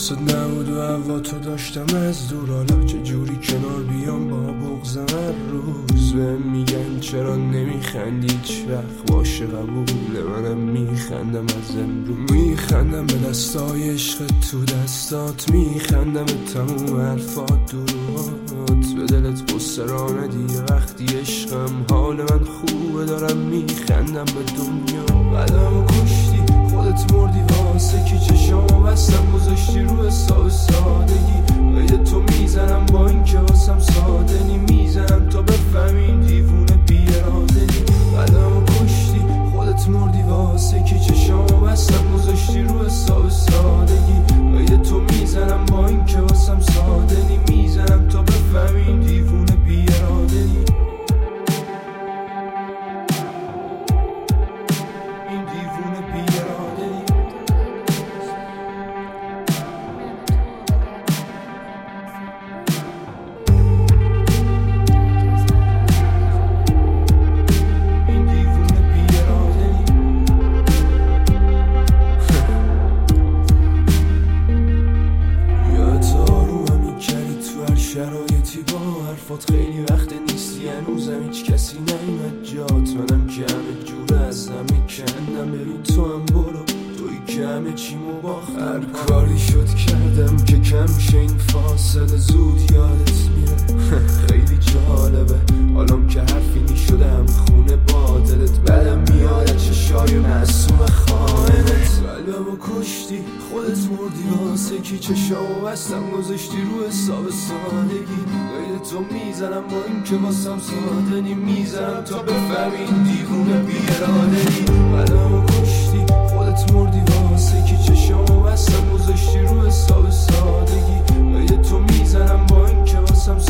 حواست نبود و هوا تو داشتم از دور، حالا چه جوری کنار بیام با بغضم هر روز. بهم میگن چرا نمیخندی هیچ وقت، باشه قبوله منم میخندم از امروز. میخندم به دستای عشق تو دستات، میخندم به تموم حرفات دروات. به دلت قصه را ندی وقتی عشقم، حال من خوبه دارم میخندم به دنیا. قدمو کشتی خودت مردی واسه کی، چشامو بستم گذاشتی رو حساب سادگی. قید تو میزنم با این که واسم ساده نی، میزنم تا بفهمین دیوونه بیاراده نی. قدمو کشتی خودت مردی واسه کی، چشامو بستم گذاشتی رو حساب سادگی. قید تو میزنم با این که واسم ساده نی، میزنم تا بفهمین دیوونه بیاراده نی. شرایطی با حرفات خیلی وقت نیستی، هنوزم هیچ کسی نیمد جات. منم که همه جور از همه کندم، ببین تو هم برو، توی که همه چیمو باختم. هر کاری شد کردم که کم شه این فاصله، زود یادت میره. خیلی جالبه حالم که حرفی نیشدم خونه با دلت، بعدم میاد چشای معصوم خائنت. قلبمو کشتی خودت مردی واسه کی، چشامو بستم گذاشتی رو حساب سادگی. قید تو میزنم با این که واسم ساده نی، میزنم تا بفهمین دیوونه بیاراده نی. قلبمو کشتی خودت مردی واسه کی، چشامو بستم گذاشتی رو حساب سادگی. قید تو میزنم با این که واسم